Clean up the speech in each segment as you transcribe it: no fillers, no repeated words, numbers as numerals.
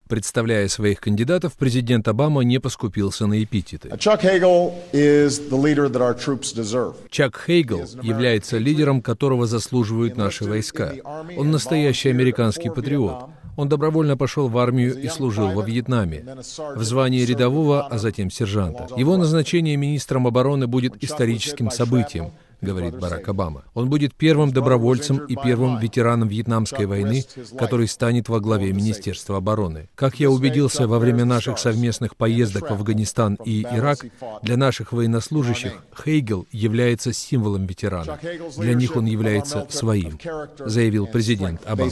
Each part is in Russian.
Представляя своих кандидатов, президент Обама не поскупился на эпитеты. Чак Хейгел является лидером, которого заслуживают наши войска. Он настоящий американский патриот. Он добровольно пошел в армию и служил во Вьетнаме в звании рядового, а затем сержанта. Его назначение министром обороны будет историческим событием, говорит Барак Обама. Он будет первым добровольцем и первым ветераном Вьетнамской войны, который станет во главе Министерства обороны. Как я убедился во время наших совместных поездок в Афганистан и Ирак, для наших военнослужащих Хейгел является символом ветерана. Для них он является своим, заявил президент Обама.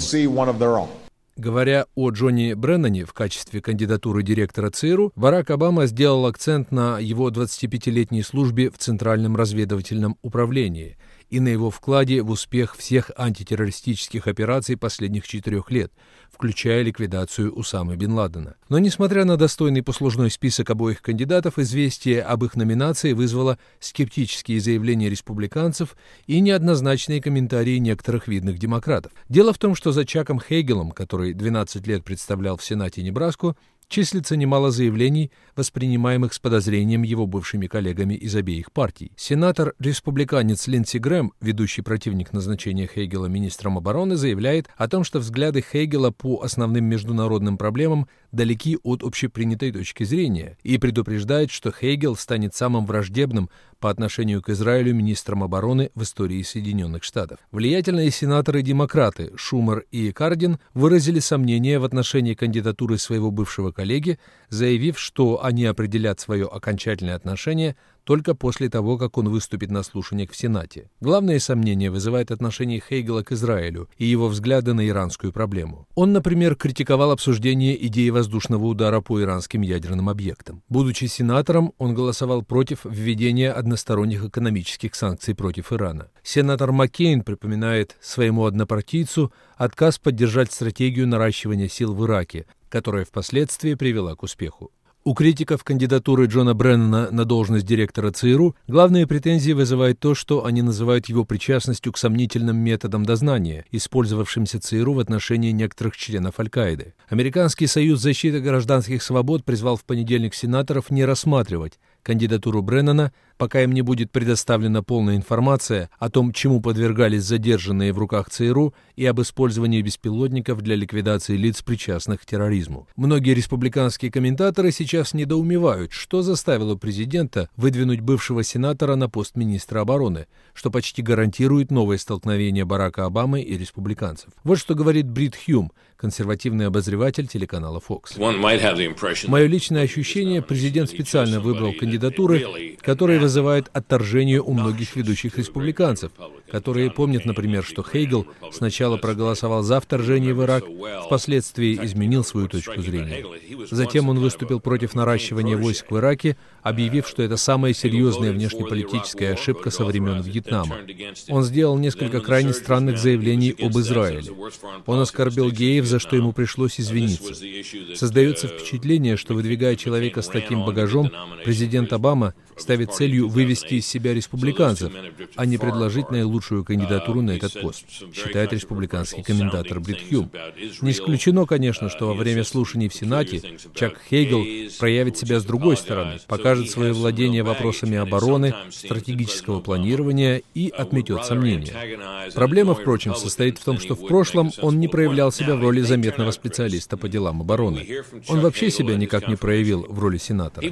Говоря о Джонни Бреннане в качестве кандидатуры директора ЦРУ, Барак Обама сделал акцент на его 25-летней службе в Центральном разведывательном управлении и на его вкладе в успех всех антитеррористических операций последних 4 лет, включая ликвидацию Усамы бен Ладена. Но, несмотря на достойный послужной список обоих кандидатов, известие об их номинации вызвало скептические заявления республиканцев и неоднозначные комментарии некоторых видных демократов. Дело в том, что за Чаком Хейгелом, который 12 лет представлял в Сенате Небраску, числится немало заявлений, воспринимаемых с подозрением его бывшими коллегами из обеих партий. Сенатор-республиканец Линдси Грэм, ведущий противник назначения Хейгела министром обороны, заявляет о том, что взгляды Хейгела по основным международным проблемам далеки от общепринятой точки зрения, и предупреждает, что Хейгел станет самым враждебным по отношению к Израилю министром обороны в истории Соединенных Штатов. Влиятельные сенаторы-демократы Шумер и Кардин выразили сомнения в отношении кандидатуры своего бывшего коллеги, заявив, что они определят свое окончательное отношение только после того, как он выступит на слушаниях в Сенате. Главные сомнения вызывает отношение Хейгела к Израилю и его взгляды на иранскую проблему. Он, например, критиковал обсуждение идеи воздушного удара по иранским ядерным объектам. Будучи сенатором, он голосовал против введения односторонних экономических санкций против Ирана. Сенатор Маккейн припоминает своему однопартийцу отказ поддержать стратегию наращивания сил в Ираке, которая впоследствии привела к успеху. У критиков кандидатуры Джона Бреннана на должность директора ЦРУ главные претензии вызывает то, что они называют его причастностью к сомнительным методам дознания, использовавшимся ЦРУ в отношении некоторых членов Аль-Каиды. Американский союз защиты гражданских свобод призвал в понедельник сенаторов не рассматривать кандидатуру Бреннана, пока им не будет предоставлена полная информация о том, чему подвергались задержанные в руках ЦРУ и об использовании беспилотников для ликвидации лиц, причастных к терроризму. Многие республиканские комментаторы сейчас недоумевают, что заставило президента выдвинуть бывшего сенатора на пост министра обороны, что почти гарантирует новое столкновение Барака Обамы и республиканцев. Вот что говорит Брит Хьюм, консервативный обозреватель телеканала Fox. Мое личное ощущение, президент специально выбрал кандидатуры, которые вызывают отторжение у многих ведущих республиканцев, которые помнят, например, что Хейгел сначала проголосовал за вторжение в Ирак, впоследствии изменил свою точку зрения. Затем он выступил против наращивания войск в Ираке, объявив, что это самая серьезная внешнеполитическая ошибка со времен Вьетнама. Он сделал несколько крайне странных заявлений об Израиле. Он оскорбил геев, за что ему пришлось извиниться. Создается впечатление, что, выдвигая человека с таким багажом, президент Обама ставит целью вывести из себя республиканцев, а не предложить наилучшую кандидатуру на этот пост, считает республиканский комментатор Брит Хьюм. Не исключено, конечно, что во время слушаний в Сенате Чак Хейгел проявит себя с другой стороны, покажет свое владение вопросами обороны, стратегического планирования и отметет сомнения. Проблема, впрочем, состоит в том, что в прошлом он не проявлял себя в роли заметного специалиста по делам обороны. Он вообще себя никак не проявил в роли сенатора.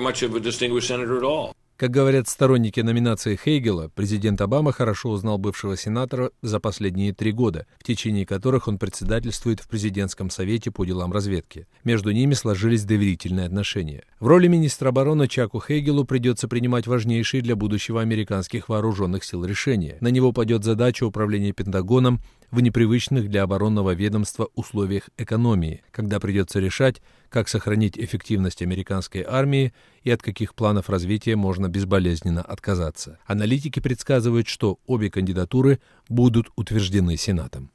Как говорят сторонники номинации Хейгела, президент Обама хорошо узнал бывшего сенатора за последние 3 года, в течение которых он председательствует в президентском совете по делам разведки. Между ними сложились доверительные отношения. В роли министра обороны Чаку Хейгелу придется принимать важнейшие для будущего американских вооруженных сил решения. На него падет задача управления Пентагоном в непривычных для оборонного ведомства условиях экономии, когда придется решать, как сохранить эффективность американской армии и от каких планов развития можно безболезненно отказаться. Аналитики предсказывают, что обе кандидатуры будут утверждены Сенатом.